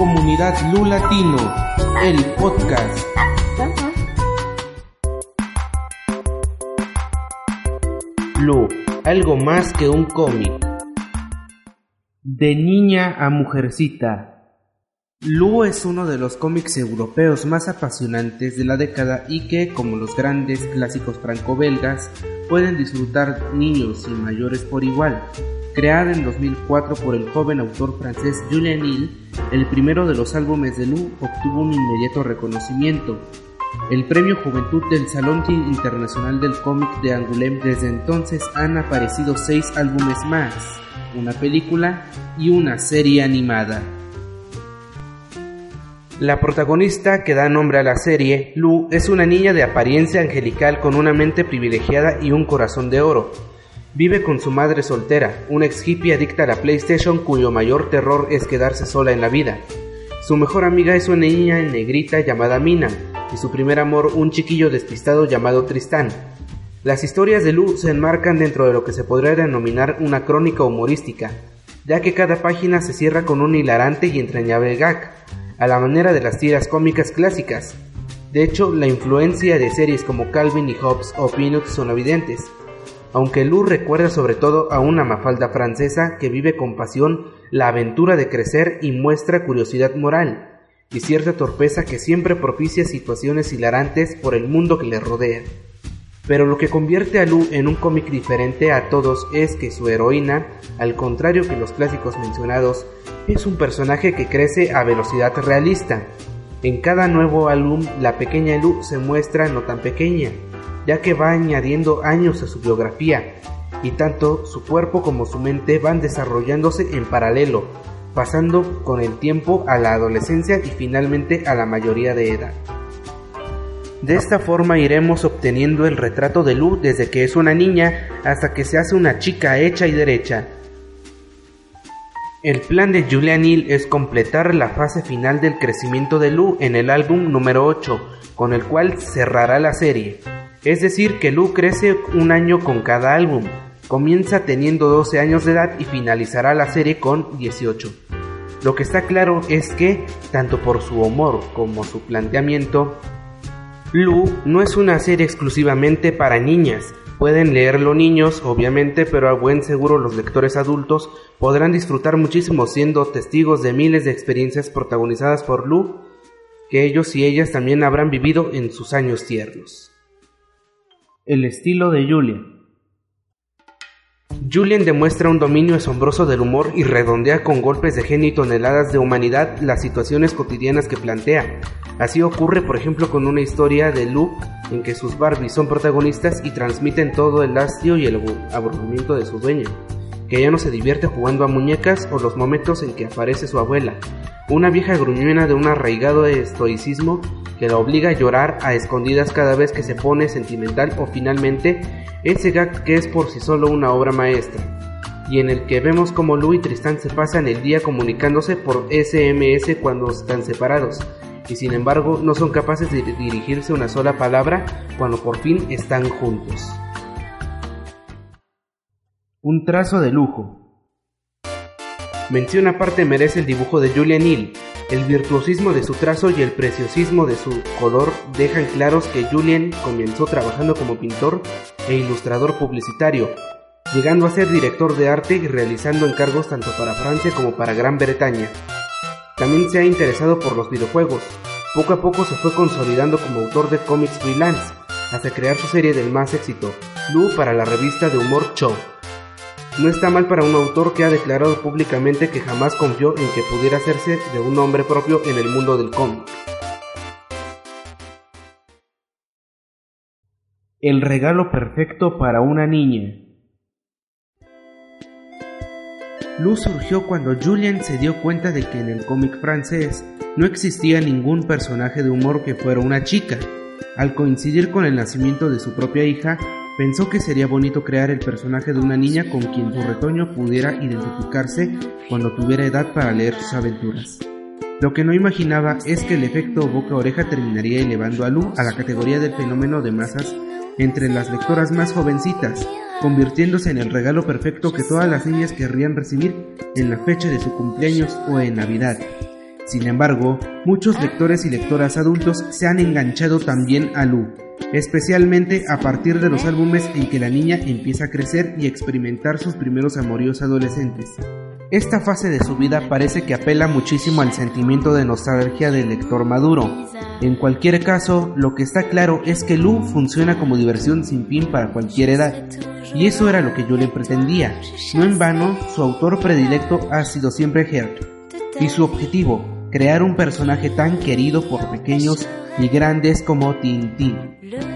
Comunidad Lu Latino, el podcast. Lu, algo más que un cómic. De niña a mujercita. Lu es uno de los cómics europeos más apasionantes de la década y que, como los grandes clásicos franco-belgas, pueden disfrutar niños y mayores por igual. Creada en 2004 por el joven autor francés Julien Hill, el primero de los álbumes de Lu obtuvo un inmediato reconocimiento. El Premio Juventud del Salón Internacional del Cómic de Angoulême. Desde entonces han aparecido 6 álbumes más, una película y una serie animada. La protagonista que da nombre a la serie, Lu, es una niña de apariencia angelical con una mente privilegiada y un corazón de oro. Vive con su madre soltera, una ex hippie adicta a la PlayStation cuyo mayor terror es quedarse sola en la vida. Su mejor amiga es una niña negrita llamada Mina, y su primer amor un chiquillo despistado llamado Tristán. Las historias de Lu se enmarcan dentro de lo que se podría denominar una crónica humorística, ya que cada página se cierra con un hilarante y entrañable gag, a la manera de las tiras cómicas clásicas. De hecho, la influencia de series como Calvin y Hobbes o Peanuts son evidentes, aunque Lu recuerda sobre todo a una Mafalda francesa que vive con pasión la aventura de crecer y muestra curiosidad moral, y cierta torpeza que siempre propicia situaciones hilarantes por el mundo que le rodea. Pero lo que convierte a Lu en un cómic diferente a todos es que su heroína, al contrario que los clásicos mencionados, es un personaje que crece a velocidad realista. En cada nuevo álbum, la pequeña Lu se muestra no tan pequeña, ya que va añadiendo años a su biografía, y tanto su cuerpo como su mente van desarrollándose en paralelo, pasando con el tiempo a la adolescencia y finalmente a la mayoría de edad. De esta forma iremos obteniendo el retrato de Lu desde que es una niña hasta que se hace una chica hecha y derecha. El plan de Julien Hill es completar la fase final del crecimiento de Lu en el álbum número 8, con el cual cerrará la serie. Es decir, que Lu crece un año con cada álbum, comienza teniendo 12 años de edad y finalizará la serie con 18. Lo que está claro es que, tanto por su humor como su planteamiento, Lu no es una serie exclusivamente para niñas. Pueden leerlo niños, obviamente, pero a buen seguro los lectores adultos podrán disfrutar muchísimo siendo testigos de miles de experiencias protagonizadas por Lu, que ellos y ellas también habrán vivido en sus años tiernos. El estilo de Julien. Julien demuestra un dominio asombroso del humor y redondea con golpes de genio y toneladas de humanidad las situaciones cotidianas que plantea. Así ocurre, por ejemplo, con una historia de Lu en que sus Barbies son protagonistas y transmiten todo el hastío y el aburrimiento de su dueña, que ya no se divierte jugando a muñecas, o los momentos en que aparece su abuela, una vieja gruñona de un arraigado estoicismo que la obliga a llorar a escondidas cada vez que se pone sentimental, o finalmente ese gag que es por sí solo una obra maestra, y en el que vemos como Lu y Tristán se pasan el día comunicándose por SMS cuando están separados, y sin embargo no son capaces de dirigirse una sola palabra cuando por fin están juntos. Un trazo de lujo. Mención aparte merece el dibujo de Julien Hill. El virtuosismo de su trazo y el preciosismo de su color dejan claros que Julien comenzó trabajando como pintor e ilustrador publicitario, llegando a ser director de arte y realizando encargos tanto para Francia como para Gran Bretaña. También se ha interesado por los videojuegos. Poco a poco se fue consolidando como autor de cómics freelance, hasta crear su serie del más éxito, Lu, para la revista de humor Show. No está mal para un autor que ha declarado públicamente que jamás confió en que pudiera hacerse de un nombre propio en el mundo del cómic. El regalo perfecto para una niña. Lu surgió cuando Julien se dio cuenta de que en el cómic francés no existía ningún personaje de humor que fuera una chica. Al coincidir con el nacimiento de su propia hija, pensó que sería bonito crear el personaje de una niña con quien su retoño pudiera identificarse cuando tuviera edad para leer sus aventuras. Lo que no imaginaba es que el efecto boca-oreja terminaría elevando a Lu a la categoría del fenómeno de masas entre las lectoras más jovencitas, convirtiéndose en el regalo perfecto que todas las niñas querrían recibir en la fecha de su cumpleaños o en Navidad. Sin embargo, muchos lectores y lectoras adultos se han enganchado también a Lu, especialmente a partir de los álbumes en que la niña empieza a crecer y experimentar sus primeros amoríos adolescentes. Esta fase de su vida parece que apela muchísimo al sentimiento de nostalgia del lector maduro. En cualquier caso, lo que está claro es que Lu funciona como diversión sin fin para cualquier edad, y eso era lo que yo le pretendía. No en vano, su autor predilecto ha sido siempre Heart, y su objetivo, crear un personaje tan querido por pequeños y grandes como Tintín.